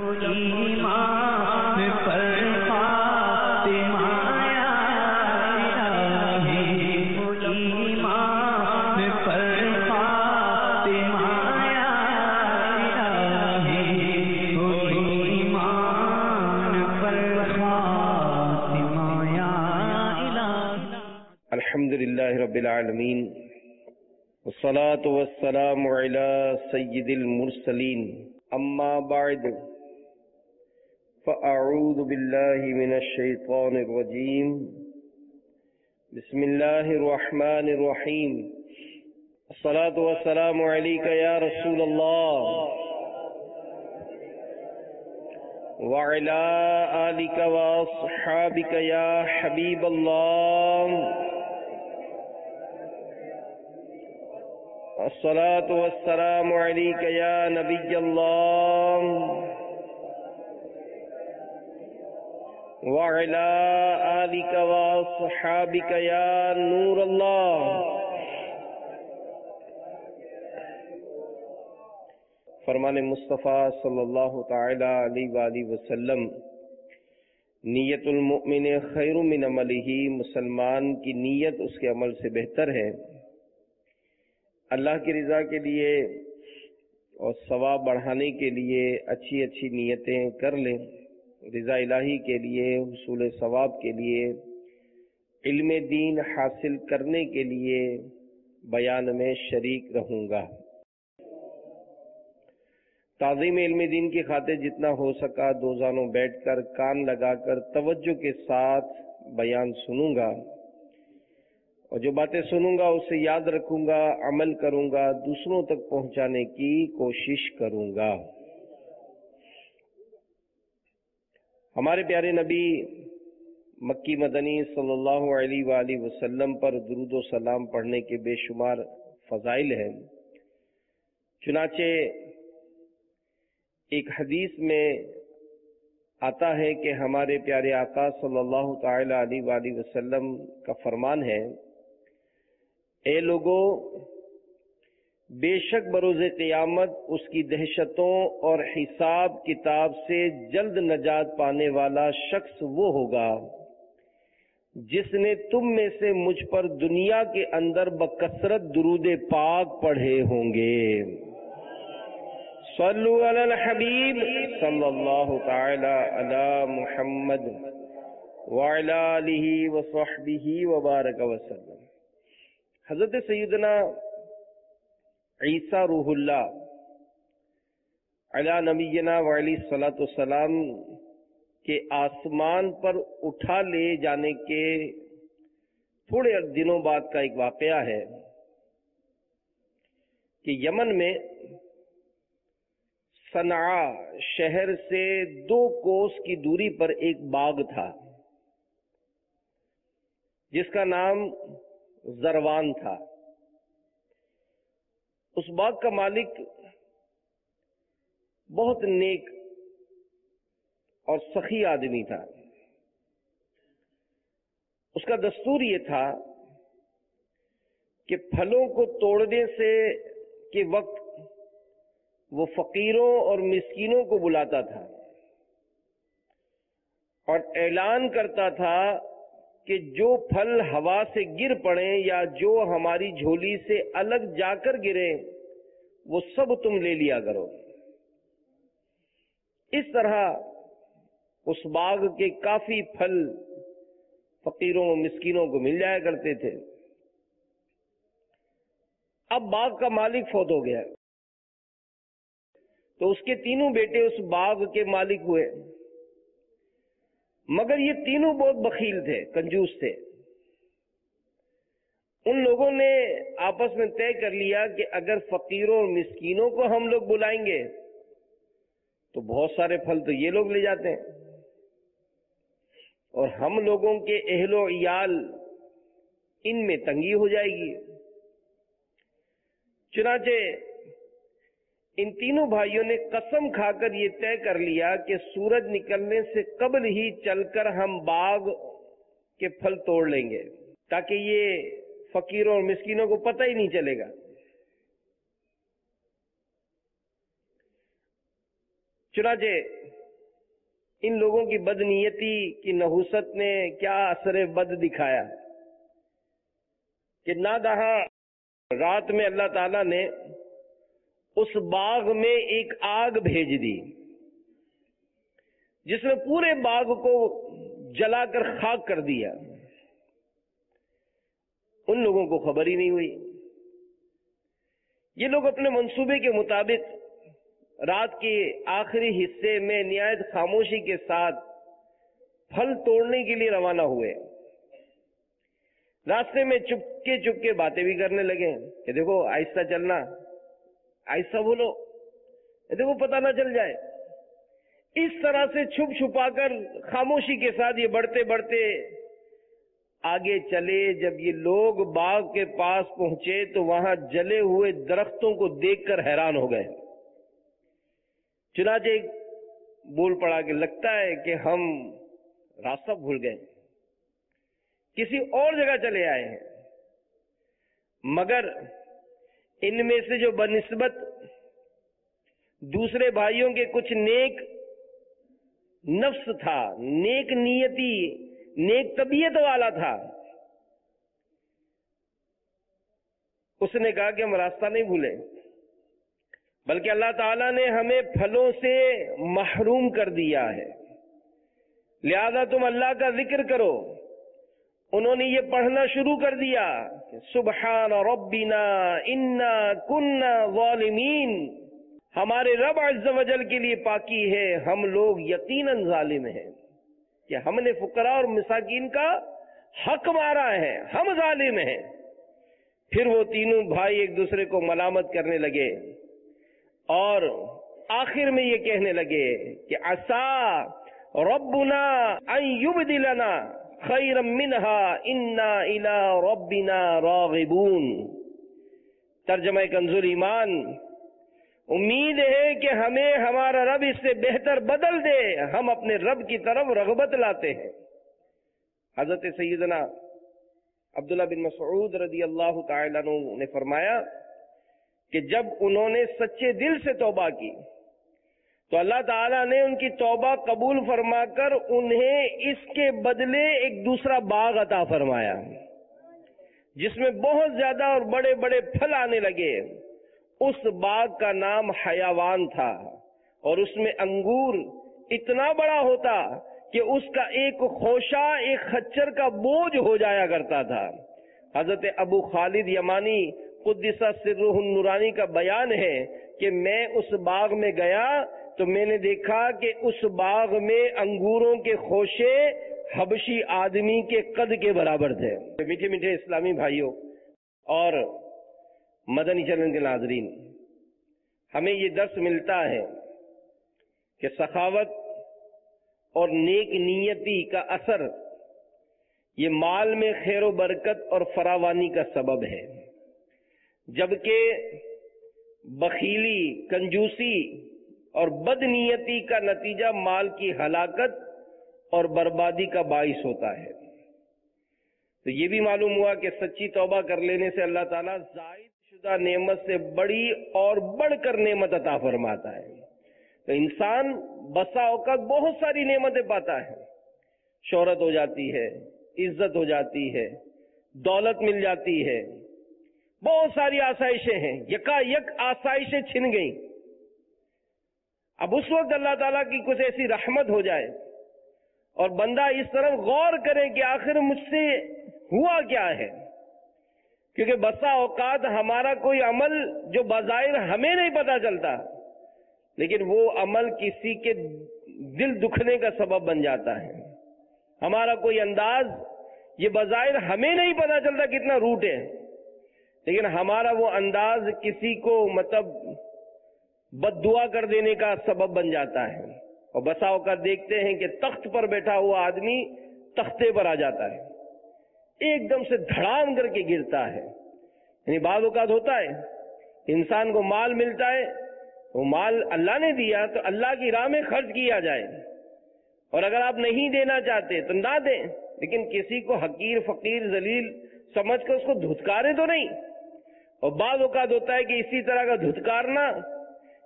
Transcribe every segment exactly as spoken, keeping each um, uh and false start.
ایمان پر فاطمہ یا الہی، ایمان پر فاطمہ یا الہی، ایمان پر فاطمہ یا الہی۔ الحمدللہ رب العالمین، والصلاة والسلام على سید المرسلین، اما بعد فاعوذ باللہ من الشیطان الرجیم، بسم اللہ الرحمن الرحیم، الصلاة والسلام علیک یا رسول اللہ وعلى آلک واصحابک یا حبیب اللہ، الصلاة والسلام علیک یا نبی اللہ وعلی آلک واصحابک یا نور اللہ۔ فرمان مصطفیٰ صلی اللہ تعالی علیہ وآلہ وسلم، نیت المؤمن خیر من عملہ، مسلمان کی نیت اس کے عمل سے بہتر ہے۔ اللہ کی رضا کے لیے اور ثواب بڑھانے کے لیے اچھی اچھی نیتیں کر لیں، رضا الہی کے لیے، حصول ثواب کے لیے، علم دین حاصل کرنے کے لیے بیان میں شریک رہوں گا۔ تعظیم علم دین کی خاطر جتنا ہو سکا دو زانوں بیٹھ کر کان لگا کر توجہ کے ساتھ بیان سنوں گا، اور جو باتیں سنوں گا اسے یاد رکھوں گا، عمل کروں گا، دوسروں تک پہنچانے کی کوشش کروں گا۔ ہمارے پیارے نبی مکی مدنی صلی اللہ علیہ وآلہ وسلم پر درود و سلام پڑھنے کے بے شمار فضائل ہیں۔ چنانچہ ایک حدیث میں آتا ہے کہ ہمارے پیارے آقا صلی اللہ تعالی علیہ وآلہ وسلم کا فرمان ہے، اے لوگو، بے شک بروز قیامت اس کی دہشتوں اور حساب کتاب سے جلد نجات پانے والا شخص وہ ہوگا جس نے تم میں سے مجھ پر دنیا کے اندر بکثرت درود پاک پڑھے ہوں گے۔ صلو علی الحبیب صلی اللہ تعالی علی محمد وعلی آلہ وصحبہ وبارک وسلم۔ حضرت سیدنا عیسیٰ روح اللہ علی نبینا وعلی الصلاۃ والسلام کے آسمان پر اٹھا لے جانے کے تھوڑے دنوں بعد کا ایک واقعہ ہے کہ یمن میں صنعاء شہر سے دو کوس کی دوری پر ایک باغ تھا جس کا نام زروان تھا۔ اس باغ کا مالک بہت نیک اور سخی آدمی تھا۔ اس کا دستور یہ تھا کہ پھلوں کو توڑنے سے کے وقت وہ فقیروں اور مسکینوں کو بلاتا تھا اور اعلان کرتا تھا کہ جو پھل ہوا سے گر پڑیں یا جو ہماری جھولی سے الگ جا کر گریں وہ سب تم لے لیا کرو۔ اس طرح اس باغ کے کافی پھل فقیروں و مسکینوں کو مل جایا کرتے تھے۔ اب باغ کا مالک فوت ہو گیا تو اس کے تینوں بیٹے اس باغ کے مالک ہوئے، مگر یہ تینوں بہت بخیل تھے، کنجوس تھے۔ ان لوگوں نے آپس میں طے کر لیا کہ اگر فقیروں اور مسکینوں کو ہم لوگ بلائیں گے تو بہت سارے پھل تو یہ لوگ لے جاتے ہیں اور ہم لوگوں کے اہل و عیال ان میں تنگی ہو جائے گی۔ چنانچہ ان تینوں بھائیوں نے قسم کھا کر یہ طے کر لیا کہ سورج نکلنے سے قبل ہی چل کر ہم باغ کے پھل توڑ لیں گے تاکہ یہ فقیروں اور مسکینوں کو پتہ ہی نہیں چلے گا۔ چنانچہ ان لوگوں کی بدنیتی کی نحوست نے کیا اثر بد دکھایا کہ ناگہاں رات میں اللہ تعالیٰ نے اس باغ میں ایک آگ بھیج دی جس نے پورے باغ کو جلا کر خاک کر دیا. ان لوگوں کو خبر ہی نہیں ہوئی. یہ لوگ اپنے منصوبے کے مطابق رات کے آخری حصے میں نہایت خاموشی کے ساتھ پھل توڑنے کے لیے روانہ ہوئے. راستے میں چپکے چپکے باتیں بھی کرنے لگے کہ دیکھو آہستہ چلنا، آہستہ بولو، دیکھو پتہ نہ چل جائے. اس طرح سے چھپ چھپا کر خاموشی کے ساتھ یہ بڑھتے بڑھتے آگے چلے. جب یہ لوگ باغ کے پاس پہنچے تو وہاں جلے ہوئے درختوں کو دیکھ کر حیران ہو گئے. چنانچہ ایک بول پڑا کہ لگتا ہے کہ ہم راستہ بھول گئے، کسی اور جگہ چلے آئے ہیں. مگر ان میں سے جو بنسبت دوسرے بھائیوں کے کچھ نیک نفس تھا، نیک نیتی، نیک طبیعت والا تھا، اس نے کہا کہ ہم راستہ نہیں بھولے، بلکہ اللہ تعالیٰ نے ہمیں پھلوں سے محروم کر دیا ہے، لہذا تم اللہ کا ذکر کرو. انہوں نے یہ پڑھنا شروع کر دیا کہ سبحان ربنا انا کنا ظالمین، ہمارے رب عز و جل کے لیے پاکی ہے، ہم لوگ یقیناً ظالم ہیں کہ ہم نے فقراء اور مساکین کا حق مارا ہے، ہم ظالم ہیں. پھر وہ تینوں بھائی ایک دوسرے کو ملامت کرنے لگے اور آخر میں یہ کہنے لگے کہ عسى ربنا ان یبدلنا خیرا منها انا الى ربنا راغبون. ترجمہ کنز ایمان، امید ہے کہ ہمیں ہمارا رب اس سے بہتر بدل دے، ہم اپنے رب کی طرف رغبت لاتے ہیں. حضرت سیدنا عبداللہ بن مسعود رضی اللہ تعالی عنہ نے فرمایا کہ جب انہوں نے سچے دل سے توبہ کی تو اللہ تعالیٰ نے ان کی توبہ قبول فرما کر انہیں اس کے بدلے ایک دوسرا باغ عطا فرمایا جس میں بہت زیادہ اور بڑے بڑے پھل آنے لگے. اس باغ کا نام حیوان تھا اور اس میں انگور اتنا بڑا ہوتا کہ اس کا ایک خوشہ ایک خچر کا بوجھ ہو جایا کرتا تھا. حضرت ابو خالد یمانی قدس سرہ النورانی کا بیان ہے کہ میں اس باغ میں گیا تو میں نے دیکھا کہ اس باغ میں انگوروں کے خوشے حبشی آدمی کے قد کے برابر تھے. میٹھے میٹھے اسلامی بھائیوں اور مدنی چینل کے ناظرین، ہمیں یہ درس ملتا ہے کہ سخاوت اور نیک نیتی کا اثر یہ مال میں خیر و برکت اور فراوانی کا سبب ہے، جبکہ بخیلی، کنجوسی اور بدنیتی کا نتیجہ مال کی ہلاکت اور بربادی کا باعث ہوتا ہے. تو یہ بھی معلوم ہوا کہ سچی توبہ کر لینے سے اللہ تعالیٰ زائد شدہ نعمت سے بڑی اور بڑھ کر نعمت عطا فرماتا ہے. تو انسان بسا اوقات بہت ساری نعمتیں پاتا ہے، شہرت ہو جاتی ہے، عزت ہو جاتی ہے، دولت مل جاتی ہے، بہت ساری آسائشیں ہیں، یکا یک آسائشیں چھن گئیں. اب اس وقت اللہ تعالیٰ کی کچھ ایسی رحمت ہو جائے اور بندہ اس طرف غور کرے کہ آخر مجھ سے ہوا کیا ہے، کیونکہ بسا اوقات ہمارا کوئی عمل جو بظاہر ہمیں نہیں پتا چلتا لیکن وہ عمل کسی کے دل دکھنے کا سبب بن جاتا ہے. ہمارا کوئی انداز یہ بظاہر ہمیں نہیں پتا چلتا کتنا روٹ ہے، لیکن ہمارا وہ انداز کسی کو مطلب بد دعا کر دینے کا سبب بن جاتا ہے. اور بسا اوقات دیکھتے ہیں کہ تخت پر بیٹھا ہوا آدمی تختے پر آ جاتا ہے، ایک دم سے دھڑام کر کے گرتا ہے. یعنی بعض اوقات ہوتا ہے انسان کو مال ملتا ہے، وہ مال اللہ نے دیا تو اللہ کی راہ میں خرچ کیا جائے، اور اگر آپ نہیں دینا چاہتے تو نہ دیں، لیکن کسی کو حقیر فقیر ذلیل سمجھ کر اس کو دھتکارے تو نہیں. اور بعض اوقات ہوتا ہے کہ اسی طرح کا دھتکارنا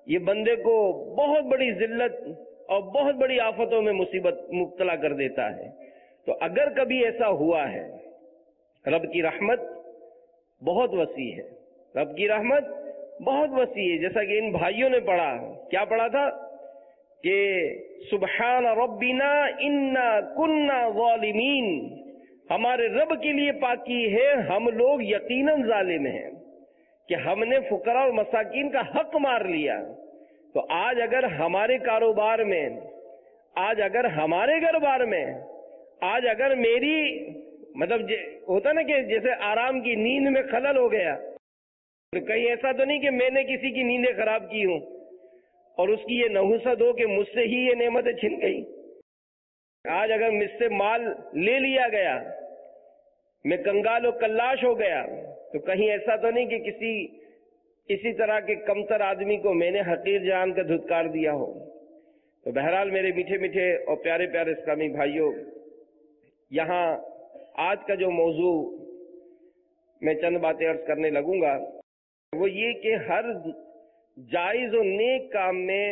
یہ بندے کو بہت بڑی ذلت اور بہت بڑی آفتوں میں مصیبت مبتلا کر دیتا ہے. تو اگر کبھی ایسا ہوا ہے، رب کی رحمت بہت وسیع ہے، رب کی رحمت بہت وسیع ہے. جیسا کہ ان بھائیوں نے پڑھا، کیا پڑھا تھا کہ سبحان ربنا انا کننا ظالمین، ہمارے رب کے لیے پاکی ہے، ہم لوگ یقیناً ظالم ہیں کہ ہم نے فقراء اور مساکین کا حق مار لیا. تو آج اگر ہمارے کاروبار میں، آج اگر ہمارے گھر بار میں، آج اگر میری مطلب ہوتا نا کہ جیسے آرام کی نیند میں خلل ہو گیا، کہیں ایسا تو نہیں کہ میں نے کسی کی نیندیں خراب کی ہوں اور اس کی یہ نحوست ہو کہ مجھ سے ہی یہ نعمتیں چھن گئی. آج اگر مجھ سے مال لے لیا گیا، میں کنگال و کلاش ہو گیا، تو کہیں ایسا تو نہیں کہ کسی اسی طرح کے کمتر آدمی کو میں نے حقیر جان کر دھتکار دیا ہو. تو بہرحال میرے میٹھے میٹھے اور پیارے پیارے اسلامی بھائیوں، یہاں آج کا جو موضوع میں چند باتیں عرض کرنے لگوں گا وہ یہ کہ ہر جائز و نیک کام میں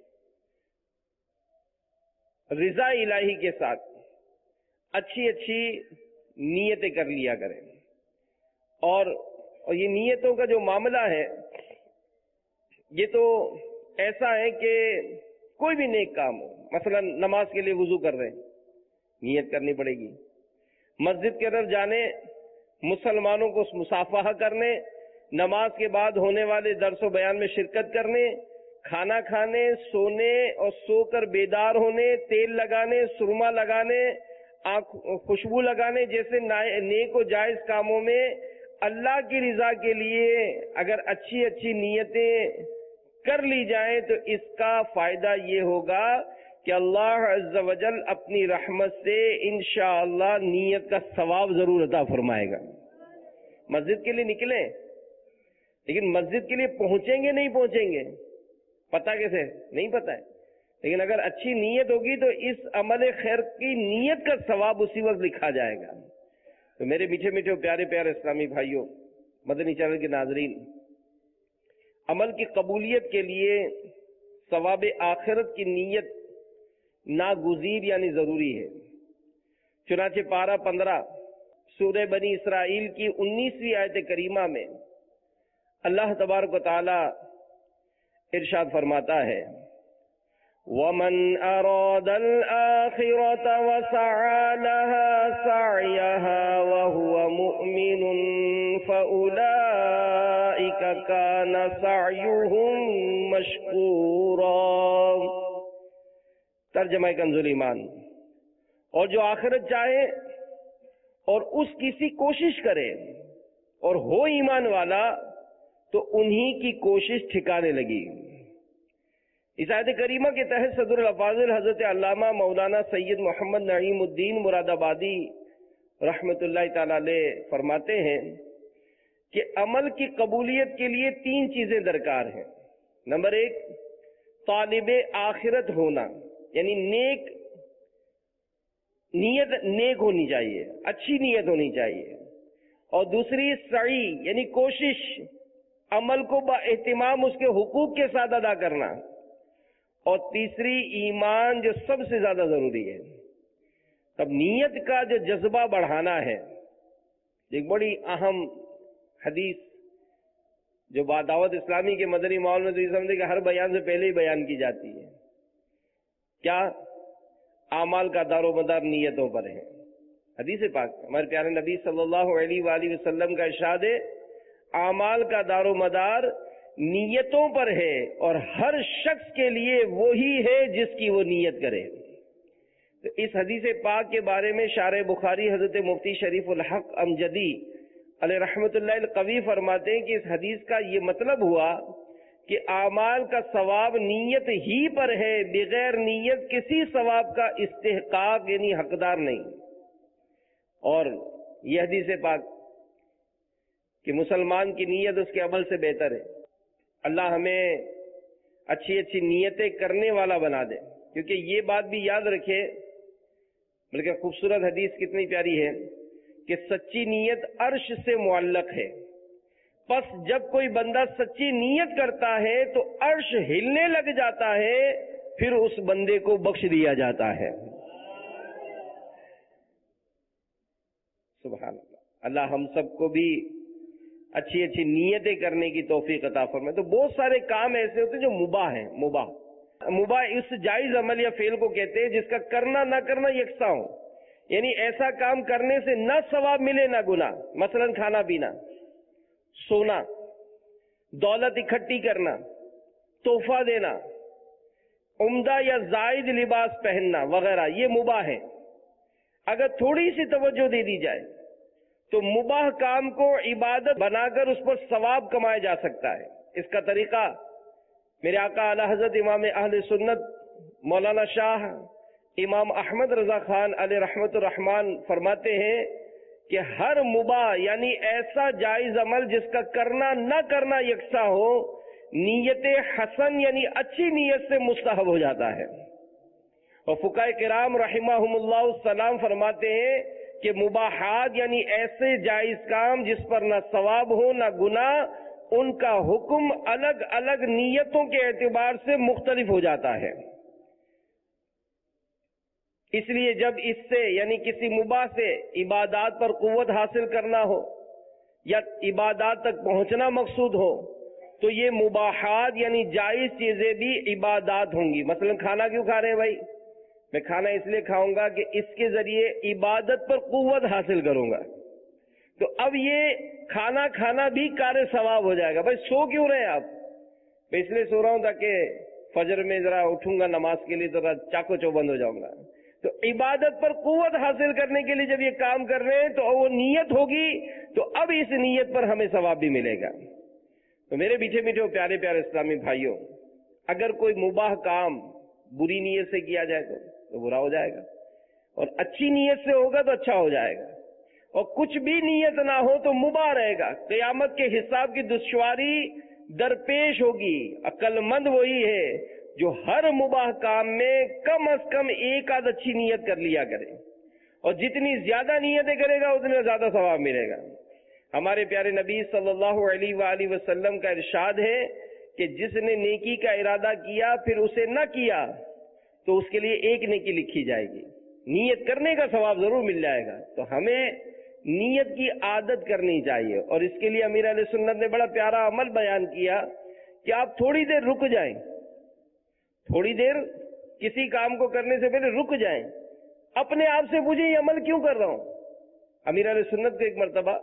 رضا الہی کے ساتھ اچھی اچھی نیتیں کر لیا کریں. اور اور یہ نیتوں کا جو معاملہ ہے یہ تو ایسا ہے کہ کوئی بھی نیک کام ہو، مثلا نماز کے لیے وضو کر رہے ہیں، نیت کرنی پڑے گی. مسجد کے اندر جانے، مسلمانوں کو مصافحہ کرنے، نماز کے بعد ہونے والے درس و بیان میں شرکت کرنے، کھانا کھانے، سونے اور سو کر بیدار ہونے، تیل لگانے، سرما لگانے، آنکھ خوشبو لگانے جیسے نیک و جائز کاموں میں اللہ کی رضا کے لیے اگر اچھی اچھی نیتیں کر لی جائیں تو اس کا فائدہ یہ ہوگا کہ اللہ عز و جل اپنی رحمت سے انشاءاللہ نیت کا ثواب ضرور عطا فرمائے گا. مسجد کے لیے نکلیں، لیکن مسجد کے لیے پہنچیں گے نہیں پہنچیں گے پتہ کیسے نہیں پتہ ہے، لیکن اگر اچھی نیت ہوگی تو اس عمل خیر کی نیت کا ثواب اسی وقت لکھا جائے گا. تو میرے میٹھے میٹھے پیارے پیارے اسلامی بھائیوں، مدنی چینل کے ناظرین، عمل کی قبولیت کے لیے ثواب آخرت کی نیت ناگزیر یعنی ضروری ہے. چنانچہ پارہ پندرہ سورہ بنی اسرائیل کی انیسویں آیت کریمہ میں اللہ تبارک و تعالی ارشاد فرماتا ہے وَمَنْ أَرَادَ الْآخِرَةَ وَسَعَى لَهَا سَعْيَهَا وَهُوَ مُؤْمِنٌ فَأُولَئِكَ كَانَ سَعْيُهُمْ مَشْكُورًا. ترجمہ کنز ایمان. اور جو آخرت چاہے اور اس کی سی کوشش کرے اور ہو ایمان والا تو انہی کی کوشش ٹھکانے لگی. اس آیت کریمہ کے تحت صدر الافاضل حضرت علامہ مولانا سید محمد نعیم الدین مراد آبادی رحمت اللہ تعالی علیہ فرماتے ہیں کہ عمل کی قبولیت کے لیے تین چیزیں درکار ہیں. نمبر ایک، طالب آخرت ہونا، یعنی نیک نیت نیک ہونی چاہیے، اچھی نیت ہونی چاہیے. اور دوسری سعی یعنی کوشش، عمل کو با اہتمام اس کے حقوق کے ساتھ ادا کرنا. اور تیسری ایمان جو سب سے زیادہ ضروری ہے. تب نیت کا جو جذبہ بڑھانا ہے، ایک بڑی اہم حدیث جو بادعوت اسلامی کے مدنی ماحول میں تو یہ سمجھے کہ ہر بیان سے پہلے ہی بیان کی جاتی ہے. کیا؟ اعمال کا دار و مدار نیتوں پر ہے. حدیث پاک ہمارے پیارے نبی صلی اللہ علیہ وآلہ وسلم کا ارشاد ہے اعمال کا دار و مدار نیتوں پر ہے اور ہر شخص کے لیے وہی ہے جس کی وہ نیت کرے. تو اس حدیث پاک کے بارے میں شارح بخاری حضرت مفتی شریف الحق امجدی علیہ رحمت اللہ القوی فرماتے ہیں کہ اس حدیث کا یہ مطلب ہوا کہ اعمال کا ثواب نیت ہی پر ہے، بغیر نیت کسی ثواب کا استحقاق یعنی حقدار نہیں. اور یہ حدیث پاک کہ مسلمان کی نیت اس کے عمل سے بہتر ہے. اللہ ہمیں اچھی اچھی نیتیں کرنے والا بنا دے، کیونکہ یہ بات بھی یاد رکھے، بلکہ خوبصورت حدیث کتنی پیاری ہے کہ سچی نیت عرش سے معلق ہے، پس جب کوئی بندہ سچی نیت کرتا ہے تو عرش ہلنے لگ جاتا ہے، پھر اس بندے کو بخش دیا جاتا ہے۔ سبحان اللہ۔ اللہ ہم سب کو بھی اچھی اچھی نیتیں کرنے کی توفیق عطا فرمائے۔ تو بہت سارے کام ایسے ہوتے ہیں جو مباح ہیں۔ مباح مباح اس جائز عمل یا فعل کو کہتے ہیں جس کا کرنا نہ کرنا یکساں ہو، یعنی ایسا کام کرنے سے نہ ثواب ملے نہ گناہ، مثلا کھانا پینا، سونا، دولت اکٹھی کرنا، تحفہ دینا، عمدہ یا زائد لباس پہننا وغیرہ، یہ مباح ہے۔ اگر تھوڑی سی توجہ دے دی جائے تو مباح کام کو عبادت بنا کر اس پر ثواب کمایا جا سکتا ہے۔ اس کا طریقہ میرے آقا اعلی حضرت امام اہل سنت مولانا شاہ امام احمد رضا خان علیہ رحمت الرحمان فرماتے ہیں کہ ہر مباح یعنی ایسا جائز عمل جس کا کرنا نہ کرنا یکساں ہو، نیت حسن یعنی اچھی نیت سے مستحب ہو جاتا ہے۔ اور فقہاء کرام رحمہم اللہ السلام فرماتے ہیں کہ مباحات یعنی ایسے جائز کام جس پر نہ ثواب ہو نہ گناہ، ان کا حکم الگ الگ نیتوں کے اعتبار سے مختلف ہو جاتا ہے۔ اس لیے جب اس سے یعنی کسی مباح سے عبادات پر قوت حاصل کرنا ہو یا عبادات تک پہنچنا مقصود ہو تو یہ مباحات یعنی جائز چیزیں بھی عبادات ہوں گی۔ مثلا کھانا کیوں کھا رہے ہیں بھائی؟ میں کھانا اس لیے کھاؤں گا کہ اس کے ذریعے عبادت پر قوت حاصل کروں گا، تو اب یہ کھانا کھانا بھی کار ثواب ہو جائے گا۔ بھائی سو کیوں رہے آپ؟ میں اس لیے سو رہا ہوں تاکہ فجر میں ذرا اٹھوں گا نماز کے لیے ذرا چاکو چوبند ہو جاؤں گا۔ تو عبادت پر قوت حاصل کرنے کے لیے جب یہ کام کر رہے ہیں تو وہ نیت ہوگی، تو اب اس نیت پر ہمیں ثواب بھی ملے گا۔ تو میرے میٹھے میٹھے پیارے پیارے اسلامی بھائیوں، اگر کوئی مباح کام بری نیت سے کیا جائے تو تو برا ہو جائے گا، اور اچھی نیت سے ہوگا تو اچھا ہو جائے گا، اور کچھ بھی نیت نہ ہو تو مباح رہے گا۔ قیامت کے حساب کی دشواری درپیش ہوگی۔ عقل مند وہی ہے جو ہر مباح کام میں کم از کم ایک آدھ اچھی نیت کر لیا کرے، اور جتنی زیادہ نیتیں کرے گا اتنا زیادہ ثواب ملے گا۔ ہمارے پیارے نبی صلی اللہ علیہ وآلہ وسلم کا ارشاد ہے کہ جس نے نیکی کا ارادہ کیا پھر اسے نہ کیا تو اس کے لیے ایک نیکی لکھی جائے گی، نیت کرنے کا ثواب ضرور مل جائے گا۔ تو ہمیں نیت کی عادت کرنی چاہیے، اور اس کے لیے امیر علیہ سنت نے بڑا پیارا عمل بیان کیا کہ آپ تھوڑی دیر رک جائیں، تھوڑی دیر کسی کام کو کرنے سے پہلے رک جائیں، اپنے آپ سے پوچھیں یہ عمل کیوں کر رہا ہوں۔ امیر علیہ سنت کو ایک مرتبہ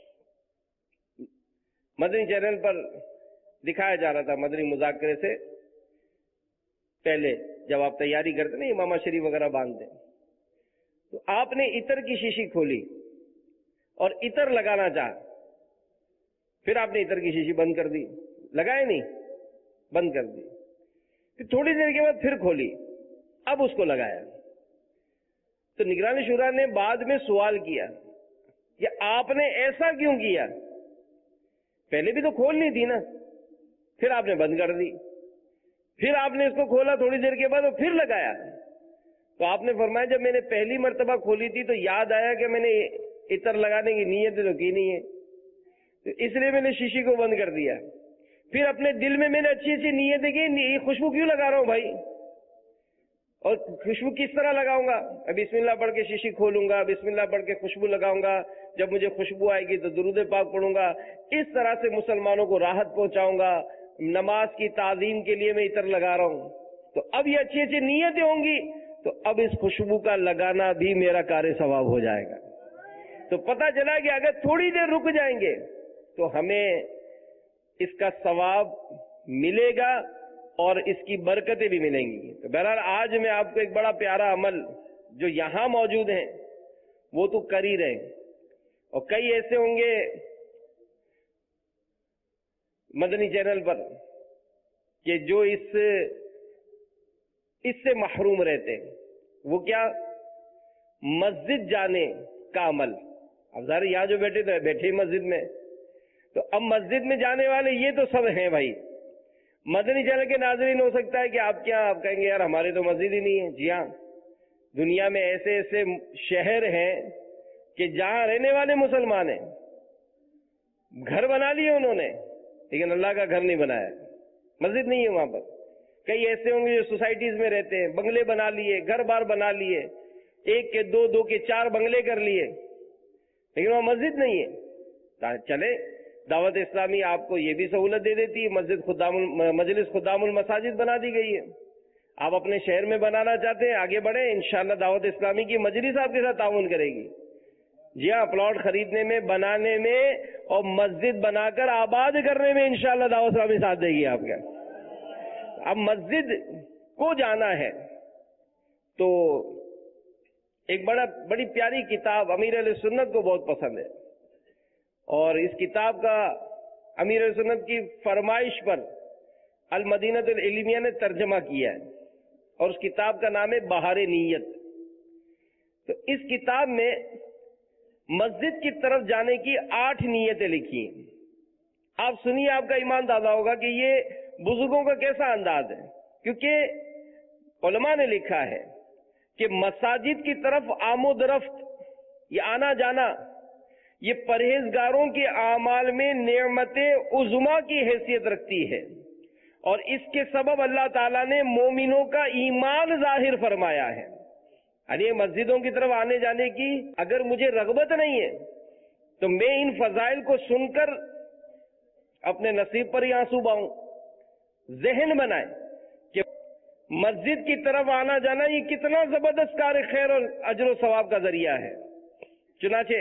مدنی چینل پر دکھایا جا رہا تھا، مدنی مذاکرے سے پہلے جب آپ تیاری کرتے نا امامہ شریف وغیرہ باندھتے، تو آپ نے عطر کی شیشی کھولی اور عطر لگانا چاہا، پھر آپ نے عطر کی شیشی بند کر دی، لگائے نہیں، بند کر دی، پھر تھوڑی دیر کے بعد پھر کھولی، اب اس کو لگایا۔ تو نگران شورا نے بعد میں سوال کیا کہ آپ نے ایسا کیوں کیا؟ پہلے بھی تو کھولنی تھی نا، پھر آپ نے بند کر دی، پھر آپ نے اس کو کھولا تھوڑی دیر کے بعد اور پھر لگایا۔ تو آپ نے فرمایا جب میں نے پہلی مرتبہ کھولی تھی تو یاد آیا کہ میں نے عطر لگانے کی نیت تو کی نہیں ہے، تو اس لیے میں نے شیشی کو بند کر دیا۔ پھر اپنے دل میں میں نے اچھی اچھی نیتیں کی، یہ خوشبو کیوں لگا رہا ہوں بھائی، اور خوشبو کس طرح لگاؤں گا؟ بسم اللہ پڑھ کے شیشی کھولوں گا، بسم اللہ پڑھ کے خوشبو لگاؤں گا، جب مجھے خوشبو آئے گی تو درود پاک پڑھوں گا، اس طرح سے مسلمانوں کو راحت پہنچاؤں گا، نماز کی تعظیم کے لیے میں عطر لگا رہا ہوں۔ تو اب یہ اچھی اچھی نیتیں ہوں گی تو اب اس خوشبو کا لگانا بھی میرا کار ثواب ہو جائے گا۔ تو پتہ چلا کہ اگر تھوڑی دیر رک جائیں گے تو ہمیں اس کا ثواب ملے گا اور اس کی برکتیں بھی ملیں گی۔ تو بہرحال آج میں آپ کو ایک بڑا پیارا عمل جو یہاں موجود ہیں وہ تو کر ہی رہے، اور کئی ایسے ہوں گے مدنی چینل پر کہ جو اس اس سے محروم رہتے ہیں۔ وہ کیا؟ مسجد جانے کا عمل۔ اب ظاہر یہاں جو بیٹھے تھے بیٹھے مسجد میں، تو اب مسجد میں جانے والے یہ تو سب ہیں بھائی۔ مدنی چینل کے ناظرین ہو سکتا ہے کہ آپ کیا آپ کہیں گے یار ہمارے تو مسجد ہی نہیں ہے۔ جی ہاں، دنیا میں ایسے ایسے شہر ہیں کہ جہاں رہنے والے مسلمان ہیں، گھر بنا لیے انہوں نے لیکن اللہ کا گھر نہیں بنایا، مسجد نہیں ہے وہاں پر. کئی ایسے ہوں گے جو سوسائٹیز میں رہتے ہیں، بنگلے بنا لیے، گھر بار بنا لیے، ایک کے دو دو کے چار بنگلے کر لیے، لیکن وہاں مسجد نہیں ہے. چلے دعوت اسلامی آپ کو یہ بھی سہولت دے دیتی ہے، مسجد خدام مجلس خدام المساجد بنا دی گئی ہے. آپ اپنے شہر میں بنانا چاہتے ہیں آگے بڑھیں، انشاءاللہ دعوت اسلامی کی مجلس آپ کے ساتھ تعاون کرے گی. جی ہاں، پلاٹ خریدنے میں، بنانے میں اور مسجد بنا کر آباد کرنے میں انشاءاللہ دعوت اسلامی ساتھ دے گی آپ کا. اب مسجد کو جانا ہے تو ایک بڑا بڑی پیاری کتاب امیر علیہ سنت کو بہت پسند ہے، اور اس کتاب کا امیر علیہ سنت کی فرمائش پر المدینۃ العلمیہ نے ترجمہ کیا ہے، اور اس کتاب کا نام ہے بہار نیت. تو اس کتاب میں مسجد کی طرف جانے کی آٹھ نیتیں لکھی ہیں. آپ سنیے، آپ کا ایمان تازہ ہوگا کہ یہ بزرگوں کا کیسا انداز ہے. کیونکہ علماء نے لکھا ہے کہ مساجد کی طرف آمد و رفت، یہ آنا جانا، یہ پرہیزگاروں کے اعمال میں نعمت عظما کی حیثیت رکھتی ہے، اور اس کے سبب اللہ تعالیٰ نے مومنوں کا ایمان ظاہر فرمایا ہے. یعنی مسجدوں کی طرف آنے جانے کی اگر مجھے رغبت نہیں ہے تو میں ان فضائل کو سن کر اپنے نصیب پر ہی آنسو بہاؤں. ذہن بنائیں کہ مسجد کی طرف آنا جانا یہ کتنا زبردست کار خیر اور اجر و ثواب کا ذریعہ ہے. چنانچہ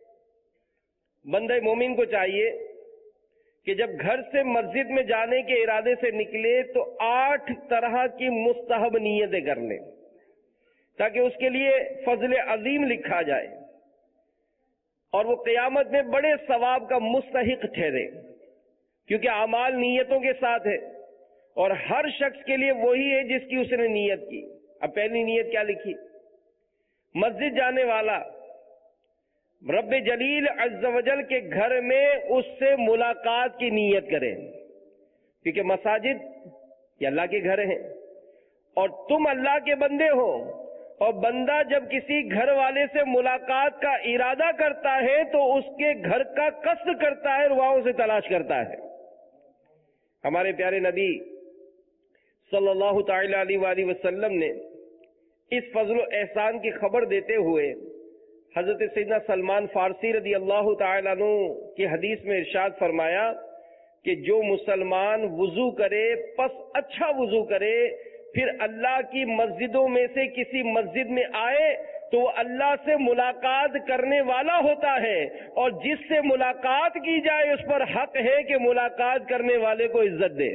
بندہ مومن کو چاہیے کہ جب گھر سے مسجد میں جانے کے ارادے سے نکلے تو آٹھ طرح کی مستحب نیتیں کر لیں، تاکہ اس کے لیے فضل عظیم لکھا جائے اور وہ قیامت میں بڑے ثواب کا مستحق ٹھہرے. کیونکہ اعمال نیتوں کے ساتھ ہے، اور ہر شخص کے لیے وہی ہے جس کی اس نے نیت کی. اب پہلی نیت کیا لکھی؟ مسجد جانے والا رب جلیل عز و جل کے گھر میں اس سے ملاقات کی نیت کرے، کیونکہ مساجد یہ اللہ کے گھر ہیں اور تم اللہ کے بندے ہو، اور بندہ جب کسی گھر والے سے ملاقات کا ارادہ کرتا ہے تو اس کے گھر کا قصد کرتا ہے، رواؤں سے تلاش کرتا ہے. ہمارے پیارے نبی صلی اللہ تعالی علیہ وآلہ وسلم نے اس فضل و احسان کی خبر دیتے ہوئے حضرت سیدنا سلمان فارسی رضی اللہ تعالیٰ عنہ کی حدیث میں ارشاد فرمایا کہ جو مسلمان وضو کرے پس اچھا وضو کرے، پھر اللہ کی مسجدوں میں سے کسی مسجد میں آئے تو وہ اللہ سے ملاقات کرنے والا ہوتا ہے، اور جس سے ملاقات کی جائے اس پر حق ہے کہ ملاقات کرنے والے کو عزت دے.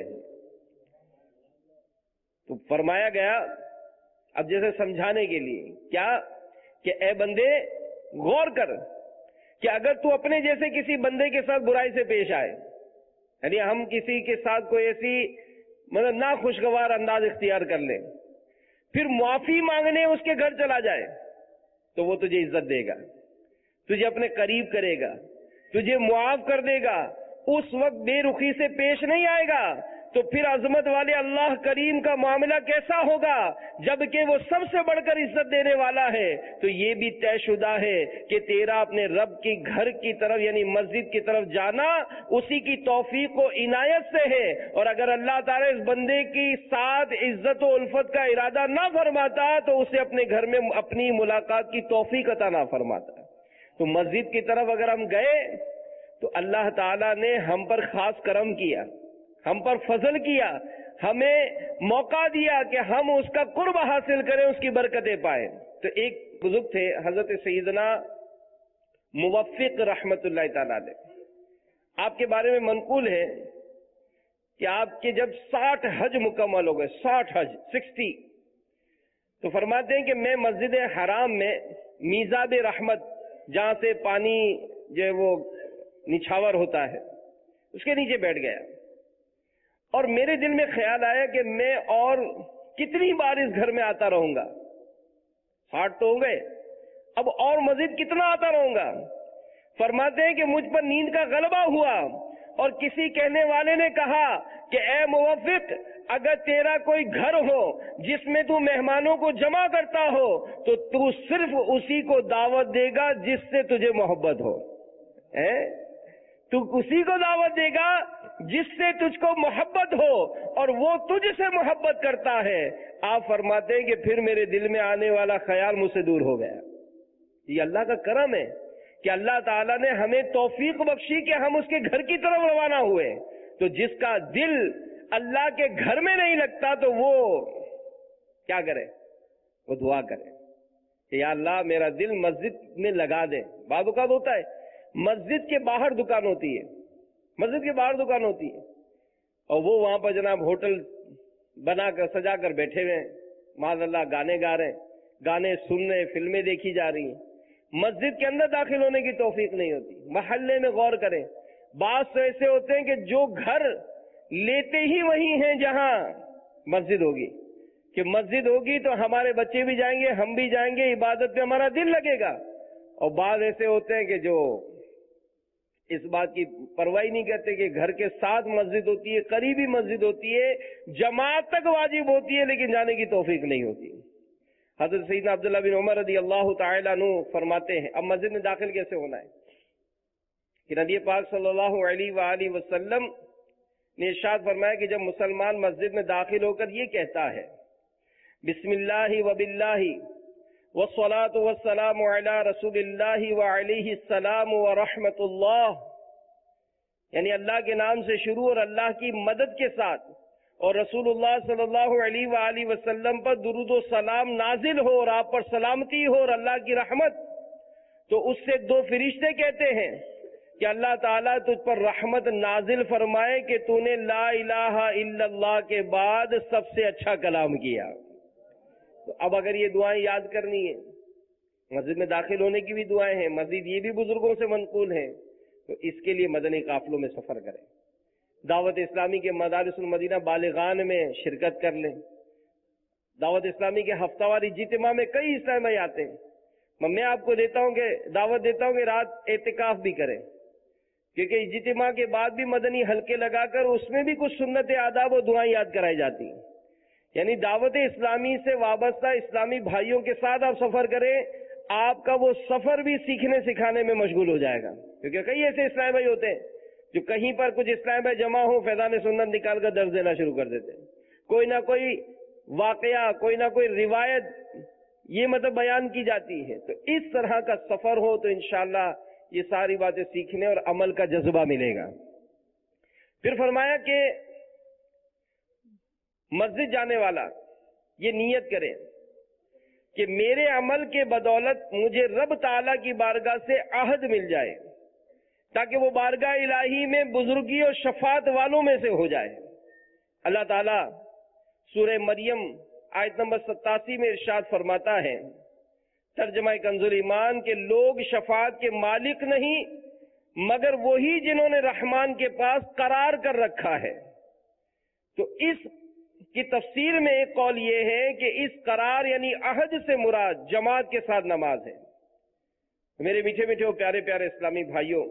تو فرمایا گیا اب جیسے سمجھانے کے لیے کیا کہ اے بندے غور کر کہ اگر تو اپنے جیسے کسی بندے کے ساتھ برائی سے پیش آئے، یعنی ہم کسی کے ساتھ کوئی ایسی مطلب ناخوشگوار انداز اختیار کر لیں، پھر معافی مانگنے اس کے گھر چلا جائے تو وہ تجھے عزت دے گا، تجھے اپنے قریب کرے گا، تجھے معاف کر دے گا، اس وقت بے رخی سے پیش نہیں آئے گا. تو پھر عظمت والے اللہ کریم کا معاملہ کیسا ہوگا جبکہ وہ سب سے بڑھ کر عزت دینے والا ہے. تو یہ بھی طے شدہ ہے کہ تیرا اپنے رب کی گھر کی طرف یعنی مسجد کی طرف جانا اسی کی توفیق و عنایت سے ہے، اور اگر اللہ تعالیٰ اس بندے کی ساتھ عزت و الفت کا ارادہ نہ فرماتا تو اسے اپنے گھر میں اپنی ملاقات کی توفیق عطا نہ فرماتا. تو مسجد کی طرف اگر ہم گئے تو اللہ تعالیٰ نے ہم پر خاص کرم کیا، ہم پر فضل کیا، ہمیں موقع دیا کہ ہم اس کا قرب حاصل کریں، اس کی برکتیں پائیں. تو ایک بزرگ تھے حضرت سیدنا موفق رحمت اللہ تعالیٰ علیہ، آپ کے بارے میں منقول ہے کہ آپ کے جب ساٹھ حج مکمل ہو گئے، ساٹھ حج سکسٹی، تو فرماتے ہیں کہ میں مسجد حرام میں میزاب رحمت جہاں سے پانی جو ہے وہ نچھاور ہوتا ہے اس کے نیچے بیٹھ گیا، اور میرے دل میں خیال آیا کہ میں اور کتنی بار اس گھر میں آتا رہوں گا، ساٹھ تو ہو گئے، اب اور مزید کتنا آتا رہوں گا. فرماتے ہیں کہ مجھ پر نیند کا غلبہ ہوا اور کسی کہنے والے نے کہا کہ اے موفق، اگر تیرا کوئی گھر ہو جس میں تو مہمانوں کو جمع کرتا ہو تو تو صرف اسی کو دعوت دے گا جس سے تجھے محبت ہو. تو اسی کو دعوت دے گا جس سے تجھ کو محبت ہو اور وہ تجھ سے محبت کرتا ہے. آپ فرماتے ہیں کہ پھر میرے دل میں آنے والا خیال مجھ سے دور ہو گیا. یہ اللہ کا کرم ہے کہ اللہ تعالیٰ نے ہمیں توفیق بخشی کہ ہم اس کے گھر کی طرف روانہ ہوئے. تو جس کا دل اللہ کے گھر میں نہیں لگتا تو وہ کیا کرے؟ وہ دعا کرے کہ یا اللہ میرا دل مسجد میں لگا دے. بعض اوقات ہوتا ہے مسجد کے باہر دکان ہوتی ہے، مسجد کے باہر دکان ہوتی ہے اور وہ وہاں پر جناب ہوٹل بنا کر سجا کر بیٹھے ہوئے ہیں، معاذ اللہ گانے گا رہے ہیں، گانے سن رہے، فلمیں دیکھی جا رہی ہیں. مسجد کے اندر داخل ہونے کی توفیق نہیں ہوتی. محلے میں غور کریں، بعض تو ایسے ہوتے ہیں کہ جو گھر لیتے ہی وہی ہیں جہاں مسجد ہوگی، کہ مسجد ہوگی تو ہمارے بچے بھی جائیں گے، ہم بھی جائیں گے، عبادت پہ ہمارا دل لگے گا. اور بعض ایسے ہوتے ہیں کہ جو اس بات کی پرواہ نہیں کرتے کہ گھر کے ساتھ مسجد ہوتی ہے، قریبی مسجد ہوتی ہے، جماعت تک واجب ہوتی ہے، لیکن جانے کی توفیق نہیں ہوتی. حضرت سیدنا عبداللہ بن عمر رضی اللہ تعالیٰ عنہ فرماتے ہیں اب مسجد میں داخل کیسے ہونا ہے کہ نبی پاک صلی اللہ علیہ وآلہ وسلم نے ارشاد فرمایا کہ جب مسلمان مسجد میں داخل ہو کر یہ کہتا ہے بسم اللہ وباللہ والصلاة والسلام علی رسول اللہ وعلیہ السلام ورحمت اللہ، یعنی اللہ کے نام سے شروع اور اللہ کی مدد کے ساتھ، اور رسول اللہ صلی اللہ علیہ وآلہ وسلم پر درود و سلام نازل ہو اور آپ پر سلامتی ہو اور اللہ کی رحمت، تو اس سے دو فرشتے کہتے ہیں کہ اللہ تعالیٰ تجھ پر رحمت نازل فرمائے کہ تو نے لا الہ الا اللہ کے بعد سب سے اچھا کلام کیا. تو اب اگر یہ دعائیں یاد کرنی ہے، مسجد میں داخل ہونے کی بھی دعائیں ہیں، مزید یہ بھی بزرگوں سے منقول ہیں، تو اس کے لیے مدنی قافلوں میں سفر کریں، دعوت اسلامی کے مدارس المدینہ بالغان میں شرکت کر لیں. دعوت اسلامی کے ہفتہ وار اجتماع میں کئی اسلامی آتے ہیں، میں آپ کو دیتا ہوں کہ دعوت دیتا ہوں کہ رات اعتکاف بھی کریں، کیونکہ اجتماع کے بعد بھی مدنی حلقے لگا کر اس میں بھی کچھ سنت آداب و دعائیں یاد کرائی جاتی ہیں. یعنی دعوت اسلامی سے وابستہ اسلامی بھائیوں کے ساتھ آپ سفر کریں، آپ کا وہ سفر بھی سیکھنے سکھانے میں مشغول ہو جائے گا. کیونکہ کئی ایسے اسلامی بھائی ہوتے ہیں جو کہیں پر کچھ اسلامی بھائی جمع ہوں فیضان سنت نکال کر درس دینا شروع کر دیتے ہیں، کوئی نہ کوئی واقعہ، کوئی نہ کوئی روایت یہ مطلب بیان کی جاتی ہے. تو اس طرح کا سفر ہو تو انشاءاللہ یہ ساری باتیں سیکھنے اور عمل کا جذبہ ملے گا. پھر فرمایا کہ مسجد جانے والا یہ نیت کرے کہ میرے عمل کے بدولت مجھے رب تعالیٰ کی بارگاہ سے عہد مل جائے تاکہ وہ بارگاہ الہی میں بزرگی اور شفاعت والوں میں سے ہو جائے. اللہ تعالیٰ سورہ مریم آیت نمبر ستاسی میں ارشاد فرماتا ہے، ترجمہ کنز ایمان، کہ لوگ شفاعت کے مالک نہیں مگر وہی جنہوں نے رحمان کے پاس قرار کر رکھا ہے. تو اس کی تفسیر میں ایک قول یہ ہے کہ اس قرار یعنی عہد سے مراد جماعت کے ساتھ نماز ہے. میرے میٹھے میٹھے اور پیارے پیارے اسلامی بھائیوں،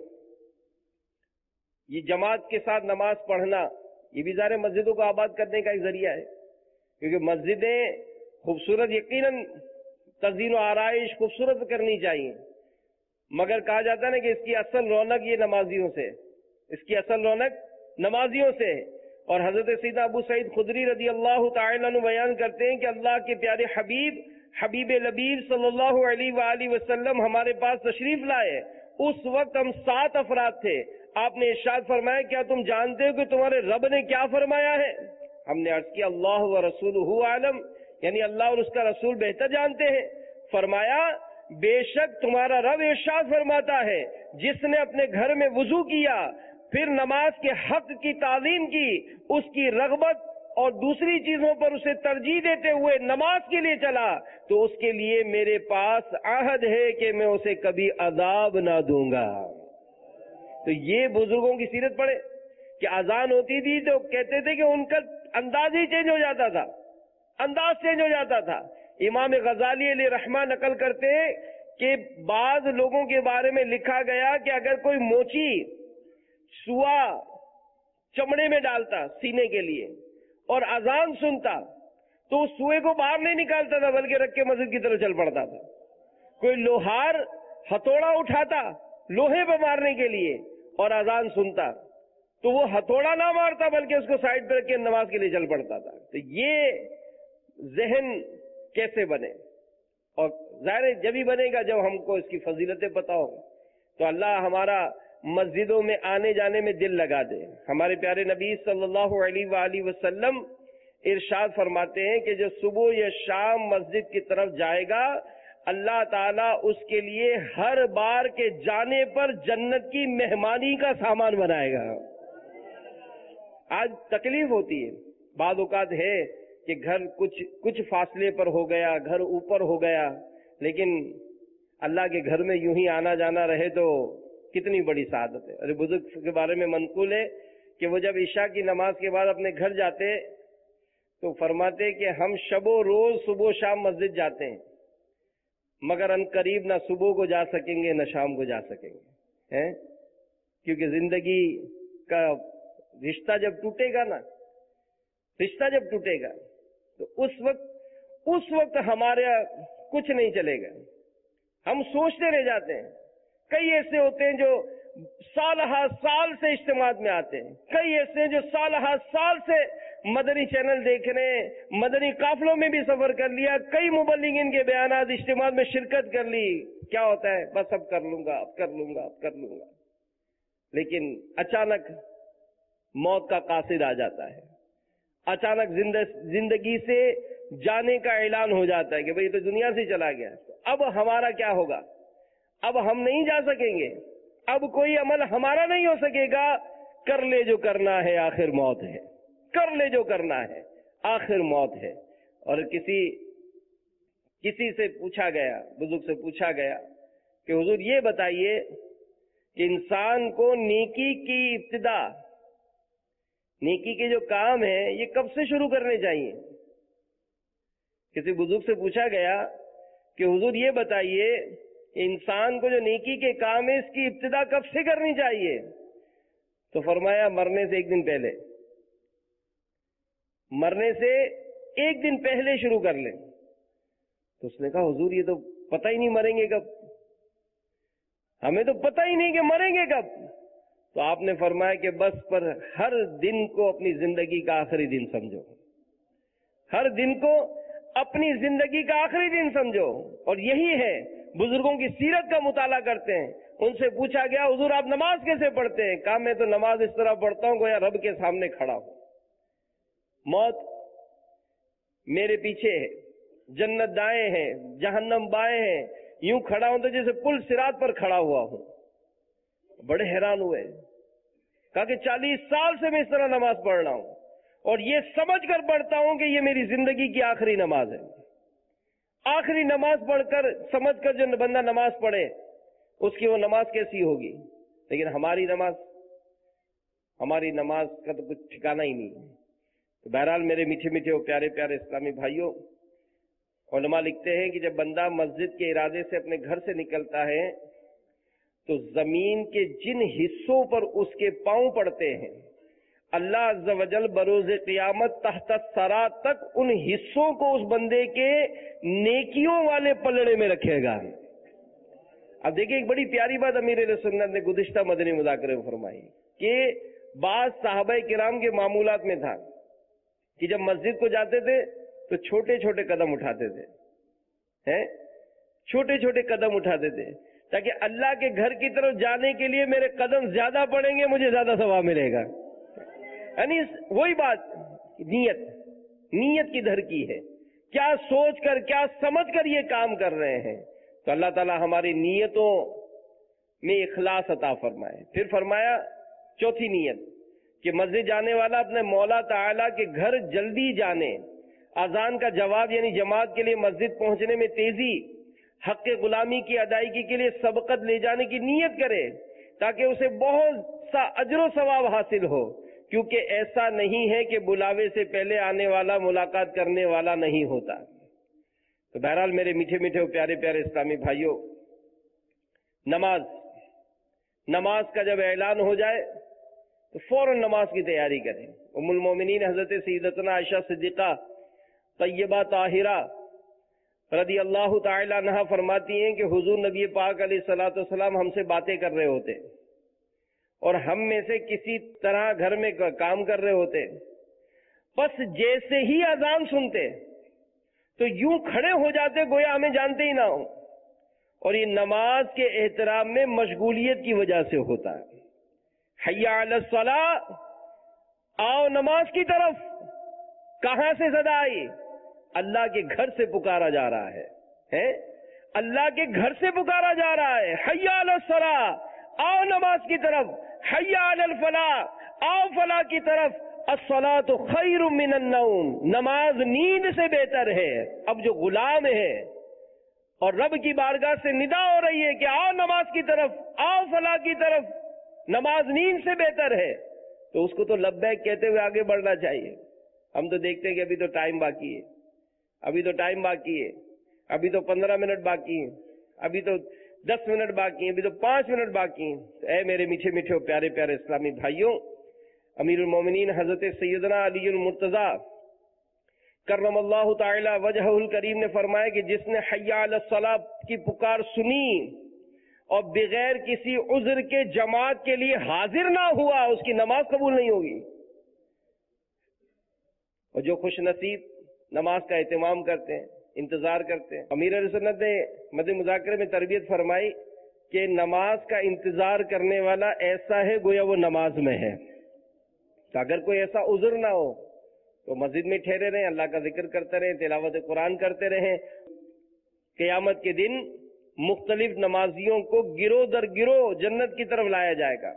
یہ جماعت کے ساتھ نماز پڑھنا یہ بھی ظاہر مسجدوں کو آباد کرنے کا ایک ذریعہ ہے، کیونکہ مسجدیں خوبصورت یقیناً تزئین و آرائش خوبصورت کرنی چاہیے، مگر کہا جاتا ہے نا کہ اس کی اصل رونق یہ نمازیوں سے، اس کی اصل رونق نمازیوں سے. اور حضرت سیدنا ابو سعید خدری رضی اللہ تعالیٰ عنہ بیان کرتے ہیں کہ اللہ کے پیارے حبیب حبیب لبیب صلی اللہ علیہ وآلہ وسلم ہمارے پاس تشریف لائے. اس وقت ہم سات افراد تھے. آپ نے ارشاد فرمایا کیا تم جانتے ہو کہ تمہارے رب نے کیا فرمایا ہے؟ ہم نے عرض کیا اللہ و رسولہ عالم، یعنی اللہ اور اس کا رسول بہتر جانتے ہیں. فرمایا بے شک تمہارا رب ارشاد فرماتا ہے جس نے اپنے گھر میں وضو کیا پھر نماز کے حق کی تعظیم کی، اس کی رغبت اور دوسری چیزوں پر اسے ترجیح دیتے ہوئے نماز کے لیے چلا، تو اس کے لیے میرے پاس عہد ہے کہ میں اسے کبھی عذاب نہ دوں گا. تو یہ بزرگوں کی سیرت پڑھے کہ اذان ہوتی تھی تو کہتے تھے کہ ان کا انداز ہی چینج ہو جاتا تھا، انداز چینج ہو جاتا تھا. امام غزالی علیہ رحمہ نقل کرتے ہیں کہ بعض لوگوں کے بارے میں لکھا گیا کہ اگر کوئی موچی سوا چمڑے میں ڈالتا سینے کے لیے اور اذان سنتا تو اس سوئے کو باہر نہیں نکالتا تھا بلکہ رکھ کے مسجد کی طرف چل پڑتا تھا. کوئی لوہار ہتھوڑا اٹھاتا لوہے پہ مارنے کے لیے اور اذان سنتا تو وہ ہتھوڑا نہ مارتا بلکہ اس کو سائڈ پہ رکھ کے نماز کے لیے چل پڑتا تھا. تو یہ ذہن کیسے بنے؟ اور ظاہر جب ہی بنے گا جب ہم کو اس کی فضیلتیں پتہ ہوں. تو اللہ ہمارا مسجدوں میں آنے جانے میں دل لگا دے. ہمارے پیارے نبی صلی اللہ علیہ وآلہ وسلم ارشاد فرماتے ہیں کہ جو صبح یا شام مسجد کی طرف جائے گا اللہ تعالیٰ اس کے لیے ہر بار کے جانے پر جنت کی مہمانی کا سامان بنائے گا. آج تکلیف ہوتی ہے، بعض اوقات ہے کہ گھر کچھ کچھ فاصلے پر ہو گیا، گھر اوپر ہو گیا، لیکن اللہ کے گھر میں یوں ہی آنا جانا رہے تو کتنی بڑی سعادت ہے. اور بزرگ کے بارے میں منقول ہے کہ وہ جب عشاء کی نماز کے بعد اپنے گھر جاتے تو فرماتے کہ ہم شب و روز صبح و شام مسجد جاتے ہیں مگر ان قریب نہ صبح کو جا سکیں گے نہ شام کو جا سکیں گے، ہیں؟ کیونکہ زندگی کا رشتہ جب ٹوٹے گا نا، رشتہ جب ٹوٹے گا تو اس وقت اس وقت ہمارے کچھ نہیں چلے گا. ہم سوچتے رہ جاتے ہیں. کئی ایسے ہوتے ہیں جو سال ہا سال سے اجتماعات میں آتے ہیں، کئی ایسے ہیں جو سال ہا سال سے مدنی چینل دیکھ رہے ہیں، مدنی قافلوں میں بھی سفر کر لیا، کئی مبلغین کے بیانات اجتماعات میں شرکت کر لی. کیا ہوتا ہے؟ بس اب کر لوں گا اب کر لوں گا اب کر لوں گا. لیکن اچانک موت کا قاصد آ جاتا ہے، اچانک زندگی سے جانے کا اعلان ہو جاتا ہے کہ بھئی تو دنیا سے چلا گیا. اب ہمارا کیا ہوگا؟ اب ہم نہیں جا سکیں گے، اب کوئی عمل ہمارا نہیں ہو سکے گا. کر لے جو کرنا ہے آخر موت ہے، کر لے جو کرنا ہے آخر موت ہے. اور کسی کسی سے پوچھا گیا، بزرگ سے پوچھا گیا کہ حضور یہ بتائیے کہ انسان کو نیکی کی ابتدا، نیکی کے جو کام ہیں یہ کب سے شروع کرنے چاہیے؟ کسی بزرگ سے پوچھا گیا کہ حضور یہ بتائیے کہ انسان کو جو نیکی کے کام ہے اس کی ابتدا کب سے کرنی چاہیے؟ تو فرمایا مرنے سے ایک دن پہلے، مرنے سے ایک دن پہلے شروع کر لیں. تو اس نے کہا حضور یہ تو پتہ ہی نہیں مریں گے کب، ہمیں تو پتہ ہی نہیں کہ مریں گے کب. تو آپ نے فرمایا کہ بس پر ہر دن کو اپنی زندگی کا آخری دن سمجھو، ہر دن کو اپنی زندگی کا آخری دن سمجھو. اور یہی ہے بزرگوں کی سیرت کا مطالعہ کرتے ہیں. ان سے پوچھا گیا حضور آپ نماز کیسے پڑھتے ہیں؟ کہا میں تو نماز اس طرح پڑھتا ہوں گویا رب کے سامنے کھڑا ہوں، موت میرے پیچھے ہے، جنت دائیں ہیں، جہنم بائیں ہیں، یوں کھڑا ہوں تو جیسے پل صراط پر کھڑا ہوا ہوں. بڑے حیران ہوئے، کہا کہ چالیس سال سے میں اس طرح نماز پڑھ رہا ہوں اور یہ سمجھ کر پڑھتا ہوں کہ یہ میری زندگی کی آخری نماز ہے. آخری نماز پڑھ کر سمجھ کر جو بندہ نماز پڑھے اس کی وہ نماز کیسی ہوگی. لیکن ہماری نماز ہماری نماز کا تو کچھ ٹھکانہ ہی نہیں ہے. تو بہرحال میرے میٹھے میٹھے اور پیارے پیارے اسلامی بھائیوں، علماء لکھتے ہیں کہ جب بندہ مسجد کے ارادے سے اپنے گھر سے نکلتا ہے تو زمین کے جن حصوں پر اس کے پاؤں پڑتے ہیں اللہ عز و جل بروز قیامت تحت الثری تک ان حصوں کو اس بندے کے نیکیوں والے پلڑے میں رکھے گا. اب دیکھیں ایک بڑی پیاری بات امیر اہل سنت نے گزشتہ مدنی مذاکرے میں فرمائی کہ بعض صحابہ کرام کے معمولات میں تھا کہ جب مسجد کو جاتے تھے تو چھوٹے چھوٹے قدم اٹھاتے تھے، ہیں چھوٹے چھوٹے قدم اٹھاتے تھے تاکہ اللہ کے گھر کی طرف جانے کے لیے میرے قدم زیادہ پڑیں گے، مجھے زیادہ ثواب ملے گا. یعنی وہی بات نیت نیت کی دھر کی ہے، کیا سوچ کر کیا سمجھ کر یہ کام کر رہے ہیں. تو اللہ تعالی ہماری نیتوں میں اخلاص عطا فرمائے. پھر فرمایا چوتھی نیت کہ مسجد جانے والا اپنے مولا تعالی کے گھر جلدی جانے، اذان کا جواب یعنی جماعت کے لیے مسجد پہنچنے میں تیزی، حق غلامی کی ادائیگی کے لیے سبقت لے جانے کی نیت کرے تاکہ اسے بہت سا اجر و ثواب حاصل ہو. کیونکہ ایسا نہیں ہے کہ بلاوے سے پہلے آنے والا ملاقات کرنے والا نہیں ہوتا. تو بہرحال میرے میٹھے میٹھے اور پیارے پیارے اسلامی بھائیوں، نماز نماز کا جب اعلان ہو جائے تو فوراً نماز کی تیاری کریں. ام المومنین حضرت سیدتنا عائشہ صدیقہ طیبہ طاہرہ رضی اللہ تعالی عنہا فرماتی ہیں کہ حضور نبی پاک علیہ الصلوۃ والسلام ہم سے باتیں کر رہے ہوتے اور ہم میں سے کسی طرح گھر میں کام کر رہے ہوتے، بس جیسے ہی اذان سنتے تو یوں کھڑے ہو جاتے گویا ہمیں جانتے ہی نہ ہو. اور یہ نماز کے احترام میں مشغولیت کی وجہ سے ہوتا ہے. حی علی الصلاۃ، آؤ نماز کی طرف. کہاں سے صدا آئی؟ اللہ کے گھر سے پکارا جا رہا ہے، ہے اللہ کے گھر سے پکارا جا رہا ہے. حی علی الصلاۃ، آؤ نماز کی طرف. حی علی الفلاح، آؤ فلاح کی طرف. الصلاۃ خیر من النوم، نماز نیند سے بہتر ہے. اب جو غلام ہے اور رب کی بارگاہ سے ندا ہو رہی ہے کہ آؤ نماز کی طرف، آؤ فلاح کی طرف، نماز نیند سے بہتر ہے، تو اس کو تو لبیک کہتے ہوئے آگے بڑھنا چاہیے. ہم تو دیکھتے ہیں کہ ابھی تو ٹائم باقی ہے، ابھی تو ٹائم باقی ہے، ابھی تو پندرہ منٹ باقی ہیں، ابھی تو دس منٹ باقی ہیں، ابھی تو پانچ منٹ باقی ہیں. اے میرے میٹھے میٹھے پیارے پیارے اسلامی بھائیوں، امیر المومنین حضرت سیدنا علی المرتضیٰ کرم اللہ تعالی وجہہ الکریم نے فرمایا کہ جس نے حی علی الصلاۃ کی پکار سنی اور بغیر کسی عذر کے جماعت کے لیے حاضر نہ ہوا، اس کی نماز قبول نہیں ہوگی. اور جو خوش نصیب نماز کا اہتمام کرتے ہیں، انتظار کرتے ہیں، امیر علیہ سنت نے مد مذاکرے میں تربیت فرمائی کہ نماز کا انتظار کرنے والا ایسا ہے گویا وہ نماز میں ہے. تو اگر کوئی ایسا عذر نہ ہو تو مسجد میں ٹھہرے رہیں، اللہ کا ذکر کرتے رہیں، تلاوت قرآن کرتے رہیں. قیامت کے دن مختلف نمازیوں کو گروہ در گروہ جنت کی طرف لایا جائے گا.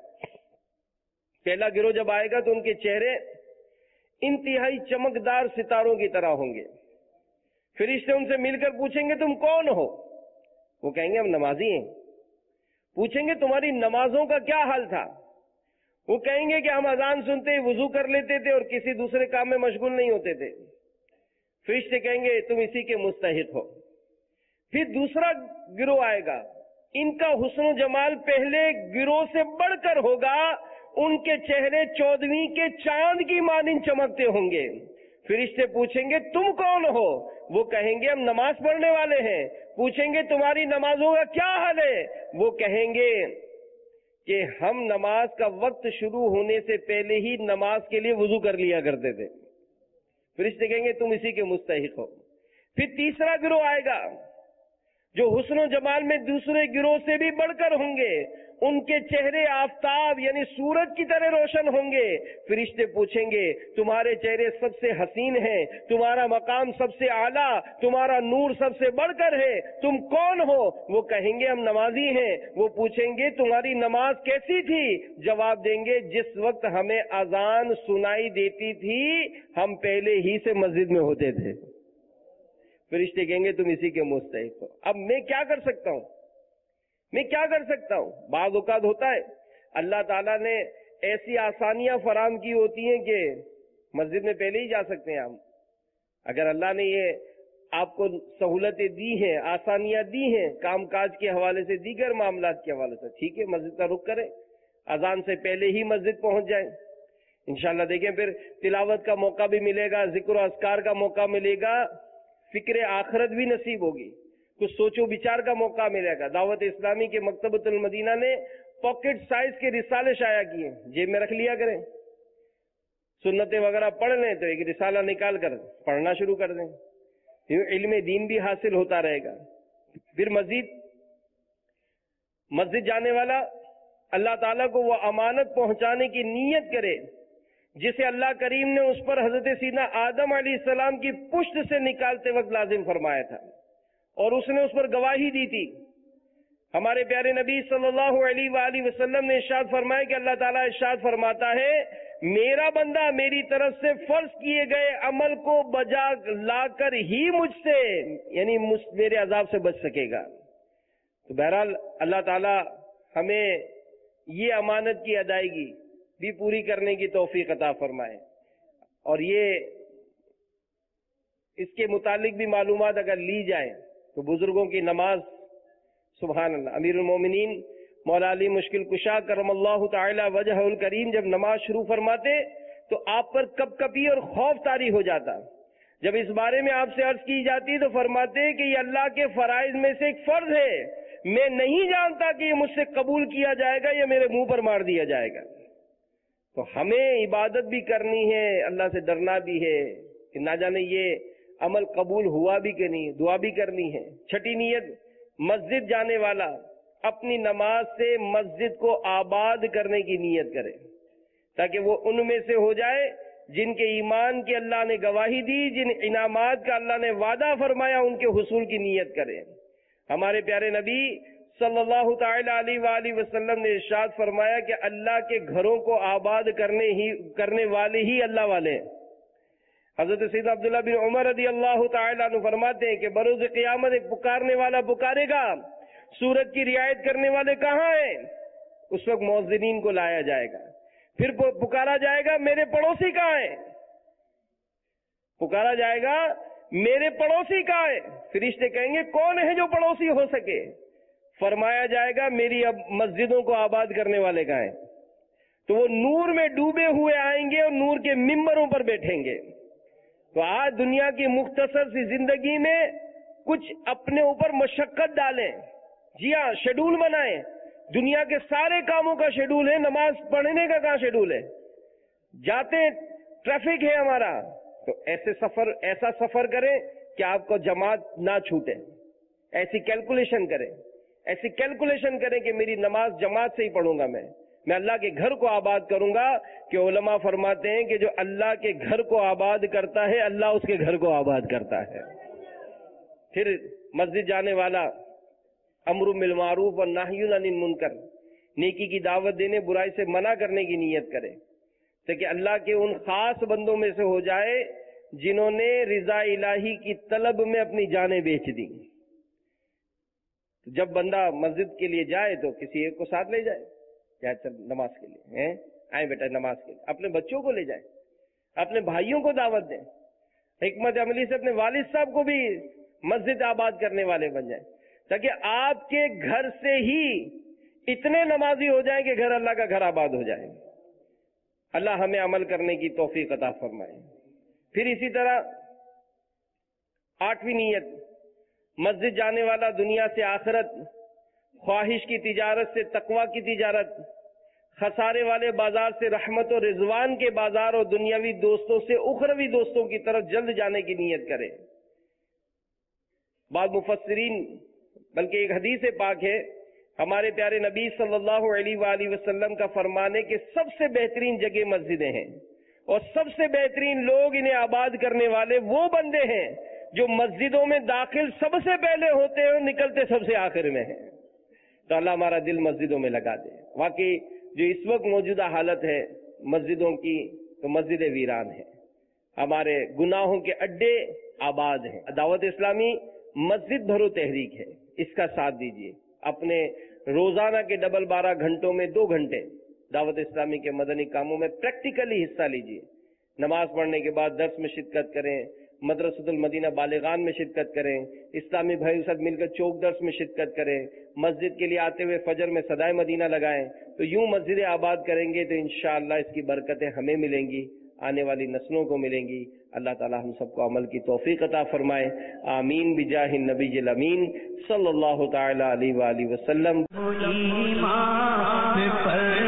پہلا گروہ جب آئے گا تو ان کے چہرے انتہائی چمکدار ستاروں کی طرح ہوں گے. فرشتے ان سے مل کر پوچھیں گے تم کون ہو؟ وہ کہیں گے ہم نمازی ہیں. پوچھیں گے تمہاری نمازوں کا کیا حال تھا؟ وہ کہیں گے کہ ہم اذان سنتے وضو کر لیتے تھے اور کسی دوسرے کام میں مشغول نہیں ہوتے تھے. فرشتے کہیں گے تم اسی کے مستحق ہو. پھر دوسرا گروہ آئے گا، ان کا حسن و جمال پہلے گروہ سے بڑھ کر ہوگا. ان کے چہرے چودویں کے چاند کی مانند چمکتے ہوں گے. فرشتے پوچھیں گے تم کون ہو؟ وہ کہیں گے ہم نماز پڑھنے والے ہیں. پوچھیں گے تمہاری نمازوں کا کیا حال ہے؟ وہ کہیں گے کہ ہم نماز کا وقت شروع ہونے سے پہلے ہی نماز کے لیے وضو کر لیا کرتے تھے. فرشتے کہیں گے تم اسی کے مستحق ہو. پھر تیسرا گروہ آئے گا جو حسن و جمال میں دوسرے گروہ سے بھی بڑھ کر ہوں گے. ان کے چہرے آفتاب یعنی سورج کی طرح روشن ہوں گے. فرشتے پوچھیں گے تمہارے چہرے سب سے حسین ہیں، تمہارا مقام سب سے اعلیٰ، تمہارا نور سب سے بڑھ کر ہے، تم کون ہو؟ وہ کہیں گے ہم نمازی ہیں. وہ پوچھیں گے تمہاری نماز کیسی تھی؟ جواب دیں گے جس وقت ہمیں اذان سنائی دیتی تھی ہم پہلے ہی سے مسجد میں ہوتے تھے. فرشتے کہیں گے تم اسی کے مستحق ہو. اب میں کیا کر سکتا ہوں؟ میں کیا کر سکتا ہوں؟ بعض اوقات ہوتا ہے اللہ تعالیٰ نے ایسی آسانیاں فراہم کی ہوتی ہیں کہ مسجد میں پہلے ہی جا سکتے ہیں. ہم اگر اللہ نے یہ آپ کو سہولتیں دی ہیں، آسانیاں دی ہیں کام کاج کے حوالے سے، دیگر معاملات کے حوالے سے، ٹھیک ہے مسجد کا رخ کریں، اذان سے پہلے ہی مسجد پہنچ جائیں. انشاءاللہ دیکھیں پھر تلاوت کا موقع بھی ملے گا، ذکر و اذکار کا موقع ملے گا، فکر آخرت بھی نصیب ہوگی، کچھ سوچو بچار کا موقع ملے گا. دعوت اسلامی کے مکتبۃ المدینہ نے پاکٹ سائز کے رسالے شائع کیے، جیب میں رکھ لیا کریں، سنتیں وغیرہ پڑھ لیں تو ایک رسالہ نکال کر پڑھنا شروع کر دیں، علم دین بھی حاصل ہوتا رہے گا. پھر مزید مسجد جانے والا اللہ تعالیٰ کو وہ امانت پہنچانے کی نیت کرے جسے اللہ کریم نے اس پر حضرت سیدنا آدم علیہ السلام کی پشت سے نکالتے وقت لازم فرمایا تھا، اور اس نے اس پر گواہی دی تھی. ہمارے پیارے نبی صلی اللہ علیہ وآلہ وسلم نے ارشاد فرمایا کہ اللہ تعالیٰ ارشاد فرماتا ہے میرا بندہ میری طرف سے فرض کیے گئے عمل کو بجا لا کر ہی مجھ سے یعنی میرے عذاب سے بچ سکے گا. تو بہرحال اللہ تعالیٰ ہمیں یہ امانت کی ادائیگی بھی پوری کرنے کی توفیق عطا فرمائے. اور یہ اس کے متعلق بھی معلومات اگر لی جائیں تو بزرگوں کی نماز سبحان اللہ. امیر المومنین مولا علی مشکل کشا کرم اللہ تعالی وجہ الکریم جب نماز شروع فرماتے تو آپ پر کپ کپی اور خوف طاری ہو جاتا. جب اس بارے میں آپ سے عرض کی جاتی تو فرماتے کہ یہ اللہ کے فرائض میں سے ایک فرض ہے، میں نہیں جانتا کہ یہ مجھ سے قبول کیا جائے گا یا میرے منہ پر مار دیا جائے گا. تو ہمیں عبادت بھی کرنی ہے، اللہ سے ڈرنا بھی ہے کہ نہ جانے یہ عمل قبول ہوا بھی کہ نہیں، دعا بھی کرنی ہے. چھٹی نیت، مسجد جانے والا اپنی نماز سے مسجد کو آباد کرنے کی نیت کرے تاکہ وہ ان میں سے ہو جائے جن کے ایمان کی اللہ نے گواہی دی، جن انعامات کا اللہ نے وعدہ فرمایا ان کے حصول کی نیت کرے. ہمارے پیارے نبی صلی اللہ تعالی علیہ وآلہ وسلم نے ارشاد فرمایا کہ اللہ کے گھروں کو آباد کرنے ہی کرنے والے ہی اللہ والے ہیں. حضرت سیدنا عبداللہ بن عمر رضی اللہ تعالی عنہ فرماتے ہیں کہ بروز قیامت ایک پکارنے والا پکارے گا، سورج کی رعایت کرنے والے کہاں ہیں؟ اس وقت مؤذنین کو لایا جائے گا، پھر پکارا جائے گا میرے پڑوسی کہاں ہیں؟ پکارا جائے گا میرے پڑوسی کہاں ہیں؟ فرشتے کہیں گے کون ہے جو پڑوسی ہو سکے؟ فرمایا جائے گا میری اب مسجدوں کو آباد کرنے والے کہاں ہیں؟ تو وہ نور میں ڈوبے ہوئے آئیں گے اور نور کے ممبروں پر بیٹھیں گے. تو آج دنیا کی مختصر سی زندگی میں کچھ اپنے اوپر مشقت ڈالیں. جی ہاں، شیڈول بنائیں. دنیا کے سارے کاموں کا شیڈول ہے، نماز پڑھنے کا کہاں شیڈول ہے؟ جاتے ہیں، ٹریفک ہے ہمارا، تو ایسے سفر ایسا سفر کریں کہ آپ کو جماعت نہ چھوٹے. ایسی کیلکولیشن کریں ایسی کیلکولیشن کریں کہ میری نماز جماعت سے ہی پڑھوں گا. میں میں اللہ کے گھر کو آباد کروں گا کہ علماء فرماتے ہیں کہ جو اللہ کے گھر کو آباد کرتا ہے اللہ اس کے گھر کو آباد کرتا ہے. پھر مسجد جانے والا امر بالمعروف اور نہی عن المنکر، نیکی کی دعوت دینے، برائی سے منع کرنے کی نیت کرے تاکہ اللہ کے ان خاص بندوں میں سے ہو جائے جنہوں نے رضا الہی کی طلب میں اپنی جانیں بیچ دی. جب بندہ مسجد کے لیے جائے تو کسی ایک کو ساتھ لے جائے، یا چل نماز کے لیے آئے بیٹا نماز کے لیے، اپنے بچوں کو لے جائے، اپنے بھائیوں کو دعوت دیں. حکمت عملی سے اپنے والد صاحب کو بھی مسجد آباد کرنے والے بن جائیں تاکہ آپ کے گھر سے ہی اتنے نمازی ہو جائیں کہ گھر اللہ کا گھر آباد ہو جائے. اللہ ہمیں عمل کرنے کی توفیق عطا فرمائے. پھر اسی طرح آٹھویں نیت، مسجد جانے والا دنیا سے آخرت، خواہش کی تجارت سے تقوی کی تجارت، خسارے والے بازار سے رحمت و رضوان کے بازار اور دنیاوی دوستوں سے اخروی دوستوں کی طرف جلد جانے کی نیت کرے. بعض مفسرین، بلکہ ایک حدیث پاک ہے ہمارے پیارے نبی صلی اللہ علیہ وآلہ وسلم کا فرمان ہے کہ سب سے بہترین جگہ مسجدیں ہیں اور سب سے بہترین لوگ انہیں آباد کرنے والے وہ بندے ہیں جو مسجدوں میں داخل سب سے پہلے ہوتے ہیں اور نکلتے سب سے آخر میں ہیں. تو اللہ ہمارا دل مسجدوں میں لگا دے. واقعی جو اس وقت موجودہ حالت ہے مسجدوں کی، تو مسجد ویران ہے، ہمارے گناہوں کے اڈے آباد ہیں. دعوت اسلامی مسجد بھرو تحریک ہے، اس کا ساتھ دیجیے. اپنے روزانہ کے ڈبل بارہ گھنٹوں میں دو گھنٹے دعوت اسلامی کے مدنی کاموں میں پریکٹیکلی حصہ لیجیے. نماز پڑھنے کے بعد درس میں شرکت کریں، مدرسۃ المدینہ بالغان میں شرکت کریں، اسلامی بھائیوں کے ساتھ مل کر چوک درس میں شرکت کریں، مسجد کے لیے آتے ہوئے فجر میں صدائے مدینہ لگائیں. تو یوں مسجد آباد کریں گے تو انشاءاللہ اس کی برکتیں ہمیں ملیں گی، آنے والی نسلوں کو ملیں گی. اللہ تعالی ہم سب کو عمل کی توفیق عطا فرمائے. آمین بجاہ النبی الامین صلی اللہ تعالی علیہ وآلہ وسلم. ایمان پر